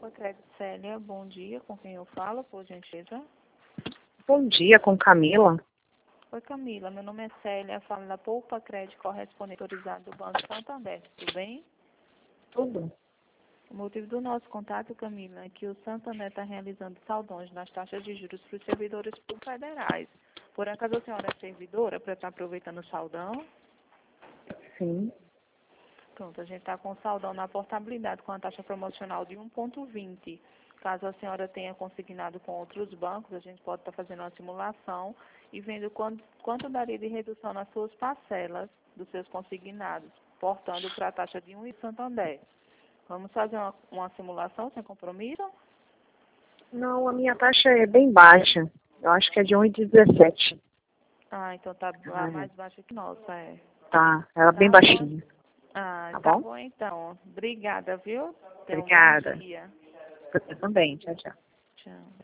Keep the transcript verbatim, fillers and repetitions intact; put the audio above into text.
Poupa Crédito Célia, bom dia, com quem eu falo, por gentileza? Bom dia, com Camila. Oi, Camila, meu nome é Célia, falo da Poupa Crédito Correspondente Autorizado do Banco Santander, tudo bem? Tudo. O motivo do nosso contato, Camila, é que o Santander está realizando saldões nas taxas de juros para os servidores públicos federais. Por acaso a senhora é servidora para estar aproveitando o saldão? Sim. Pronto, a gente está com saldão na portabilidade com a taxa promocional de um vírgula vinte. Caso a senhora tenha consignado com outros bancos, a gente pode estar fazendo uma simulação e vendo quanto, quanto daria de redução nas suas parcelas dos seus consignados, portando para a taxa de um e Santander. Vamos fazer uma, uma simulação sem compromisso? Não, a minha taxa é bem baixa. Eu acho que é de um vírgula dezessete. Ah, então tá Ah, mais baixa que nossa, é. Tá, ela é Tá bem bom. baixinha. Ah, Tá tá bom? bom então. Obrigada, viu? Tenha um bom Obrigada. dia. Você também. Tchau, tchau. Tchau.